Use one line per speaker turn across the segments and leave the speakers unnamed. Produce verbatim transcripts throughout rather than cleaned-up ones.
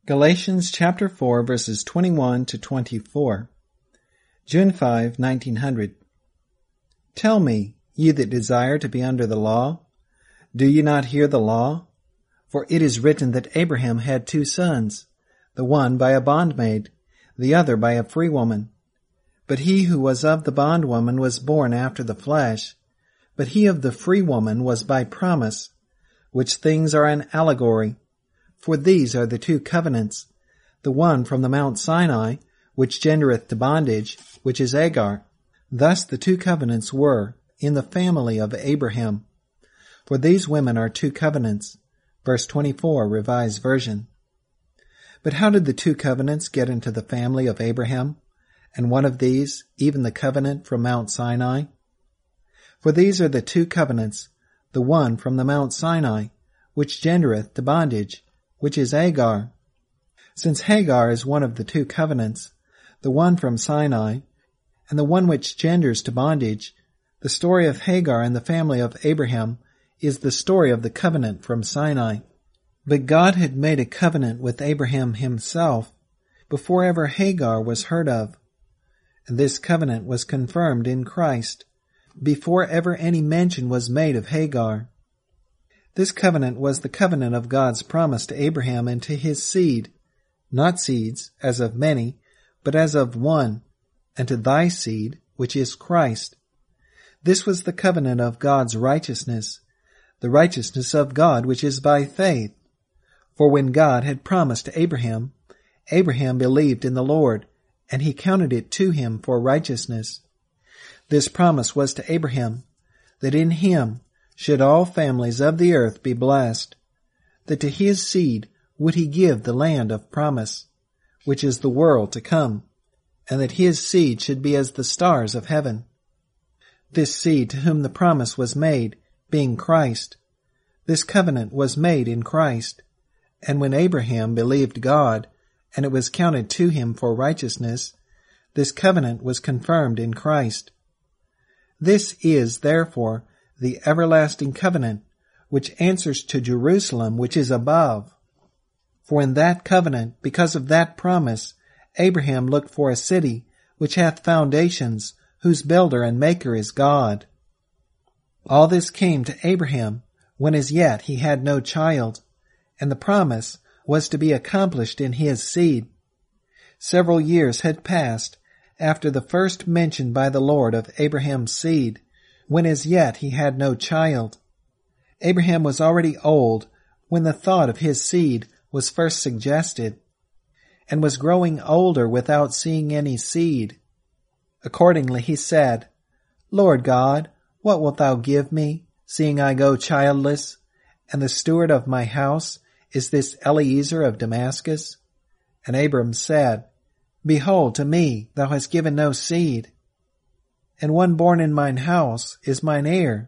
Galatians chapter four, verses twenty-one to twenty-four. June fifth, nineteen hundred. Tell me, ye that desire to be under the law, do ye not hear the law? For it is written that Abraham had two sons, the one by a bondmaid, the other by a free woman. But he who was of the bondwoman was born after the flesh, but he of the free woman was by promise, which things are an allegory. For these are the two covenants, the one from the Mount Sinai, which gendereth to bondage, which is Hagar. Thus the two covenants were in the family of Abraham. For these women are two covenants. Verse twenty-four, Revised Version. But how did the two covenants get into the family of Abraham, and one of these, even the covenant from Mount Sinai? For these are the two covenants, the one from the Mount Sinai, which gendereth to bondage, which is Hagar. Since Hagar is one of the two covenants, the one from Sinai, and the one which genders to bondage, the story of Hagar and the family of Abraham is the story of the covenant from Sinai. But God had made a covenant with Abraham himself before ever Hagar was heard of. And this covenant was confirmed in Christ before ever any mention was made of Hagar. This covenant was the covenant of God's promise to Abraham and to his seed, not seeds, as of many, but as of one, and to thy seed, which is Christ. This was the covenant of God's righteousness, the righteousness of God which is by faith. For when God had promised to Abraham, Abraham believed in the Lord, and he counted it to him for righteousness. This promise was to Abraham, that in him should all families of the earth be blessed, that to his seed would he give the land of promise, which is the world to come, and that his seed should be as the stars of heaven. This seed to whom the promise was made, being Christ, this covenant was made in Christ, and when Abraham believed God, and it was counted to him for righteousness, this covenant was confirmed in Christ. This is, therefore, the everlasting covenant, which answers to Jerusalem, which is above. For in that covenant, because of that promise, Abraham looked for a city which hath foundations, whose builder and maker is God. All this came to Abraham when as yet he had no child, and the promise was to be accomplished in his seed. Several years had passed after the first mention by the Lord of Abraham's seed, when as yet he had no child. Abraham was already old when the thought of his seed was first suggested, and was growing older without seeing any seed. Accordingly he said, Lord God, what wilt thou give me, seeing I go childless, and the steward of my house is this Eliezer of Damascus? And Abram said, Behold, to me thou hast given no seed, and one born in mine house is mine heir.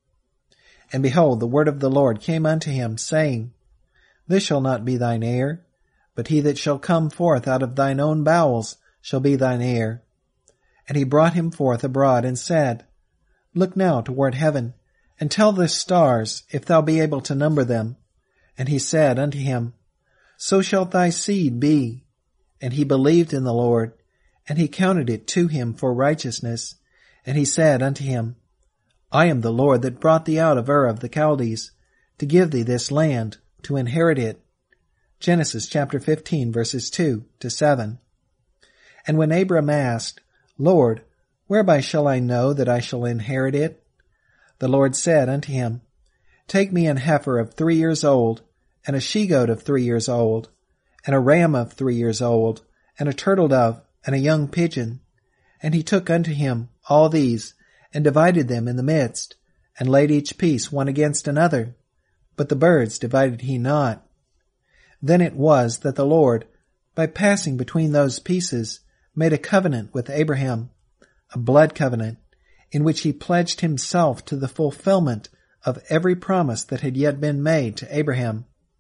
And behold, the word of the Lord came unto him, saying, This shall not be thine heir, but he that shall come forth out of thine own bowels shall be thine heir. And he brought him forth abroad, and said, Look now toward heaven, and tell the stars, if thou be able to number them. And he said unto him, So shall thy seed be. And he believed in the Lord, and he counted it to him for righteousness. And he said unto him, I am the Lord that brought thee out of Ur of the Chaldees, to give thee this land, to inherit it. Genesis chapter fifteen, verses two to seven. And when Abram asked, Lord, whereby shall I know that I shall inherit it? The Lord said unto him, Take me an heifer of three years old, and a she-goat of three years old, and a ram of three years old, and a turtle dove, and a young pigeon. And he took unto him all these, and divided them in the midst, and laid each piece one against another. But the birds divided he not. Then it was that the Lord, by passing between those pieces, made a covenant with Abraham, a blood covenant, in which he pledged himself to the fulfillment of every promise that had yet been made to Abraham.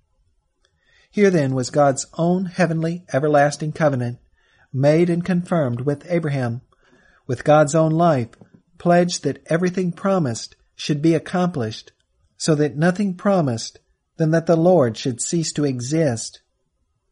Here then was God's own heavenly, everlasting covenant, made and confirmed with Abraham, with God's own life, pledged that everything promised should be accomplished, so that nothing promised than that the Lord should cease to exist.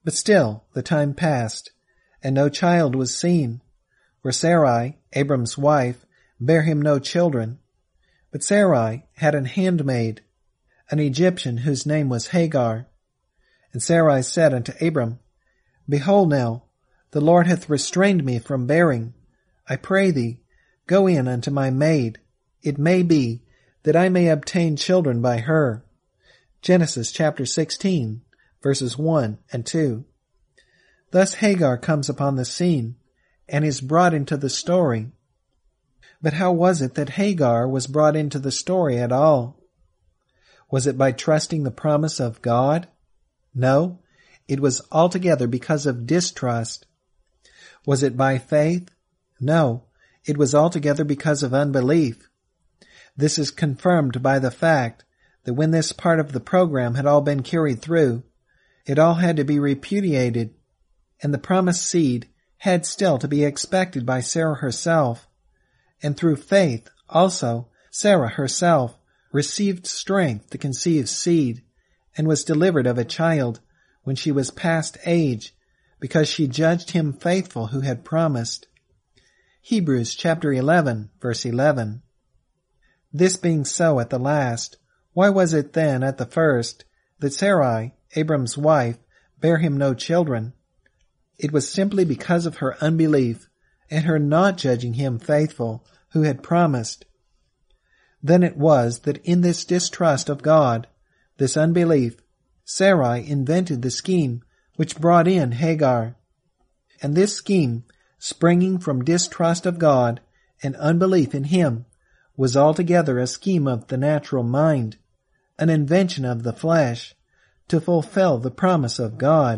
But still the time passed, and no child was seen, for Sarai, Abram's wife, bare him no children. But Sarai had an handmaid, an Egyptian whose name was Hagar. And Sarai said unto Abram, Behold now, the Lord hath restrained me from bearing. I pray thee, go in unto my maid. It may be that I may obtain children by her. Genesis chapter sixteen, verses one and two. Thus Hagar comes upon the scene and is brought into the story. But how was it that Hagar was brought into the story at all? Was it by trusting the promise of God? No, it was altogether because of distrust. Was it by faith? No, it was altogether because of unbelief. This is confirmed by the fact that when this part of the program had all been carried through, it all had to be repudiated, and the promised seed had still to be expected by Sarah herself. And through faith also Sarah herself received strength to conceive seed, and was delivered of a child when she was past age, because she judged him faithful who had promised. Hebrews chapter eleven, verse eleven. This being so at the last, why was it then at the first that Sarai, Abram's wife, bare him no children? It was simply because of her unbelief and her not judging him faithful who had promised. Then it was that in this distrust of God, this unbelief, Sarai invented the scheme which brought in Hagar. And this scheme, springing from distrust of God and unbelief in him, was altogether a scheme of the natural mind, an invention of the flesh, to fulfill the promise of God.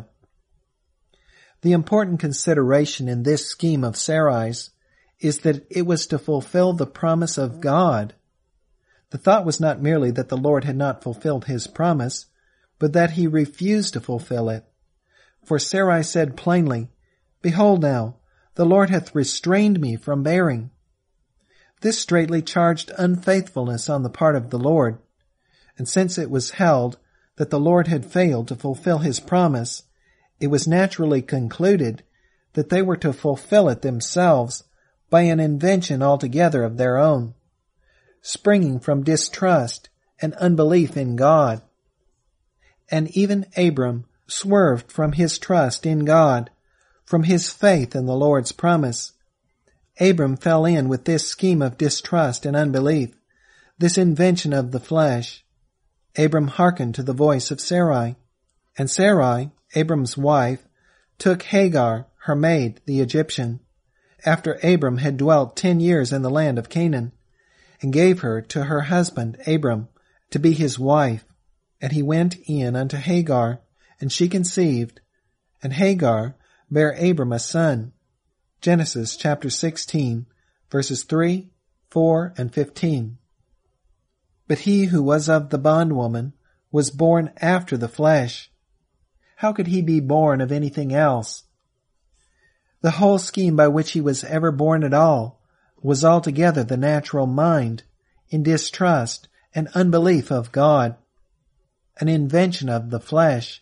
The important consideration in this scheme of Sarai's is that it was to fulfill the promise of God. The thought was not merely that the Lord had not fulfilled his promise, but that he refused to fulfill it. For Sarai said plainly, Behold now, the Lord hath restrained me from bearing. This straightly charged unfaithfulness on the part of the Lord, and since it was held that the Lord had failed to fulfill his promise, it was naturally concluded that they were to fulfill it themselves by an invention altogether of their own, springing from distrust and unbelief in God. And even Abram swerved from his trust in God, from his faith in the Lord's promise. Abram fell in with this scheme of distrust and unbelief, this invention of the flesh. Abram hearkened to the voice of Sarai, and Sarai, Abram's wife, took Hagar, her maid, the Egyptian, after Abram had dwelt ten years in the land of Canaan, and gave her to her husband Abram to be his wife. And he went in unto Hagar, and she conceived, and Hagar bare Abram a son. Genesis chapter sixteen, verses three, four, and fifteen. But he who was of the bondwoman was born after the flesh. How could he be born of anything else? The whole scheme by which he was ever born at all was altogether the natural mind, in distrust and unbelief of God, an invention of the flesh,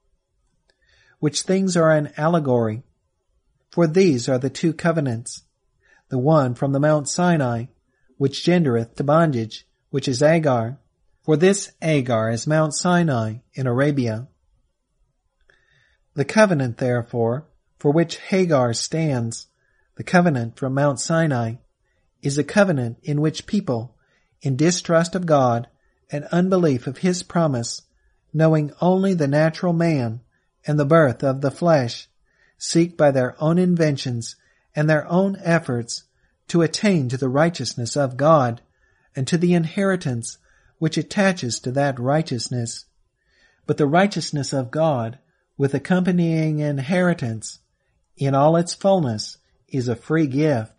which things are an allegory. For these are the two covenants, the one from the Mount Sinai, which gendereth to bondage, which is Agar. For this Agar is Mount Sinai in Arabia. The covenant, therefore, for which Hagar stands, the covenant from Mount Sinai, is a covenant in which people, in distrust of God and unbelief of his promise, knowing only the natural man and the birth of the flesh, seek by their own inventions and their own efforts to attain to the righteousness of God and to the inheritance which attaches to that righteousness. But the righteousness of God, with accompanying inheritance, in all its fullness, is a free gift.